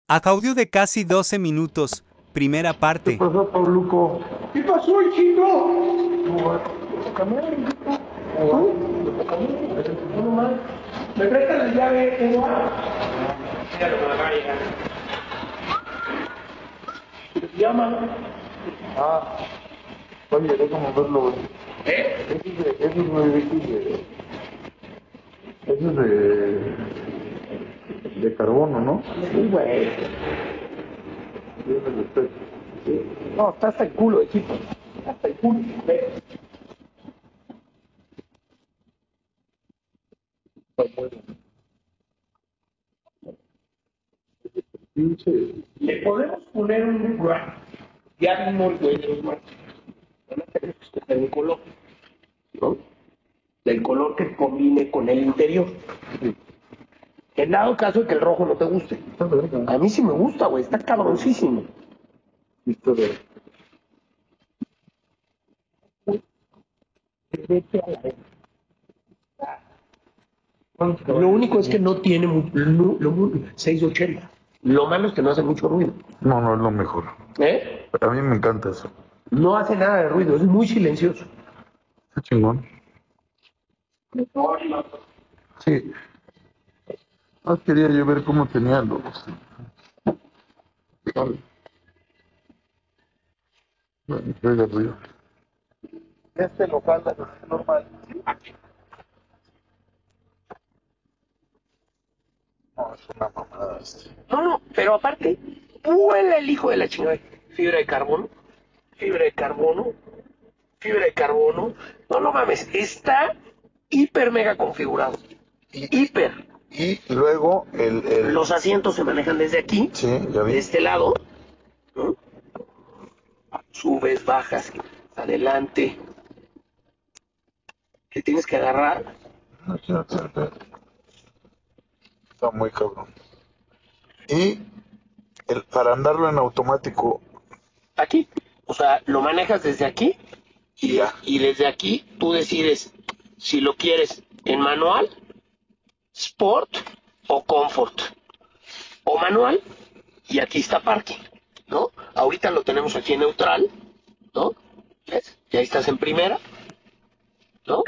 Audio de casi 12 minutos, primera ¿Qué parte. pasó, Pauluco? ¿Qué pasó, hijito? No más. ¿Me prestas la llave, Eduardo? Mira lo que me va a llegar. Llama. Ah, oye, déjame verlo, güey. ¿Eh? Eso es de carbono, ¿no? Sí, güey. Sí, es el espejo. Sí. No, está hasta el culo, hijito. Hasta el culo. Ve. Está bueno. Pinche. Le podemos poner un rack. Ya vino el güey de los muertos. Van a tener que escoger un color, ¿no? Del color que combine con el interior. Sí. En dado caso de que el rojo no te guste. Está verga. A mí sí me gusta, güey. Está cabroncísimo. Listo de. Vete a la verga. Lo único es que no tiene 680. Lo malo es que no hace mucho ruido. No, no es lo mejor. ¿Eh? A mí me encanta eso. No hace nada de ruido, es muy silencioso. Está chingón. Sí. Más quería yo ver cómo tenía los. Vale. Bueno, oiga, ruido. Este local es normal. No, es una mamada este. No, pero aparte, vuela el hijo de la chingada. Fibra de carbono, fibra de carbono, fibra de carbono. No, no mames, está hiper mega configurado. Hiper. Y luego el. Los asientos se manejan desde aquí, Sí, ya vi. de este lado, ¿no? Subes, bajas, adelante. Que tienes que agarrar. Está muy cabrón. Y para andarlo en automático. Aquí. O sea, lo manejas desde aquí Y ya. y desde aquí tú decides si lo quieres en manual, sport o comfort. O manual y aquí está parking, ¿no? Ahorita lo tenemos aquí en neutral, ¿no? ¿Ves? Y ahí estás en primera, ¿no?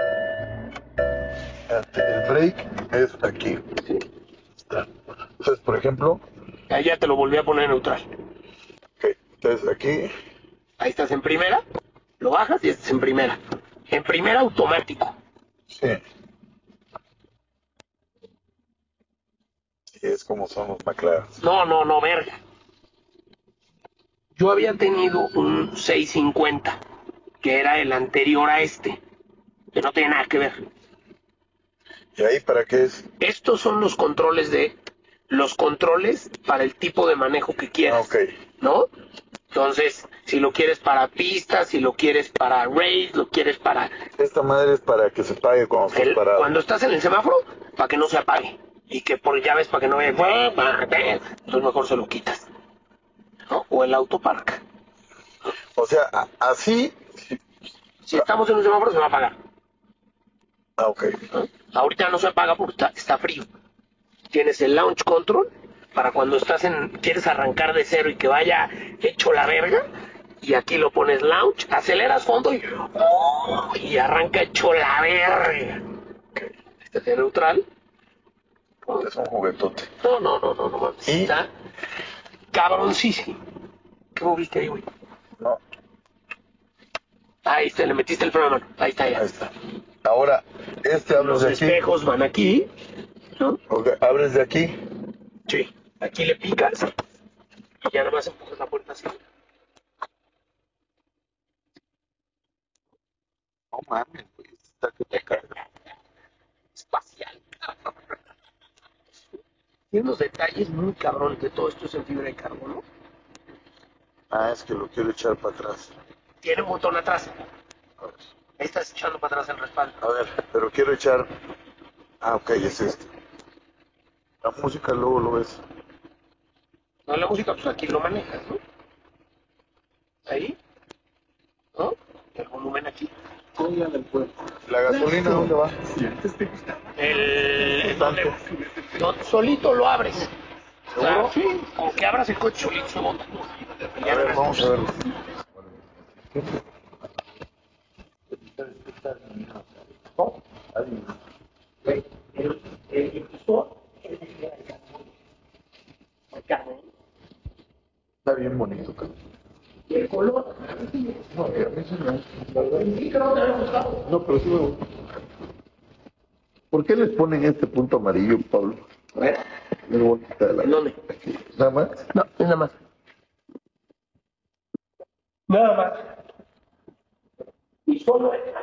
El break es aquí. Sí. Está. Entonces, por ejemplo, Ahí ya te lo volví a poner en neutral. okay, entonces aquí. Ahí estás en primera, lo bajas y estás en primera. En primera automático. Sí. Y es como son los McLaren. No, verga. Yo había tenido un 650, que era el anterior a este, que no tiene nada que ver. ¿Y ahí para qué es? Estos son los controles para el tipo de manejo que quieras, Ok. ¿no? Entonces, si lo quieres para pistas, si lo quieres para race, lo quieres para Esta madre es para que se pague cuando estás parado. cuando estás en el semáforo, para que no se apague y que por llaves para que no vaya, entonces mejor se lo quitas, ¿no? O el autopark. O sea, así. Si estamos en un semáforo se va a apagar, Ah, ok. ¿no? Ahorita no se apaga porque está frío. Tienes el launch control para cuando quieres arrancar de cero y que vaya hecho la verga. Y aquí lo pones launch, aceleras fondo y arranca hecho la verga. Este es neutral. Es un juguetote. No, mames. ¿Y? Está cabroncísimo. ¿Qué moviste ahí, güey? No, Ahí está, le metiste el freno de mano. Ahí está ya. ahí está. Ahora, abres Los de aquí. espejos van aquí, ¿no? Ok, abres de aquí. Sí. Aquí le picas y ya nada más empujas la puerta así. No mames, güey. Está que te carga. Espacial. Tiene unos detalles muy cabrones de todo esto es en fibra de carbono. Ah, es que lo quiero echar para atrás. Tiene un botón atrás. A ver. Ahí estás echando para atrás el respaldo. A ver, pero quiero echar. Ah, ok, es este. La música luego lo ves. No la música, pues aquí lo manejas, ¿no? Ahí, ¿no? El volumen aquí. ¿La gasolina dónde va? Solito lo abres. O sea, sí, con que abras el coche solito se bota. Y A ya ver, no vamos a ver. el difusor, el carro, Está bien bonito, cabrón. y el color. No, a mí sí me gusta, la verdad. Sí, creo que te había gustado. No, pero sí me gusta. ¿Por qué les ponen este punto amarillo, Pablo? A ver, Es bonita de la... ¿en dónde? Aquí. Nada más. No, es nada más. Nada más. Y solo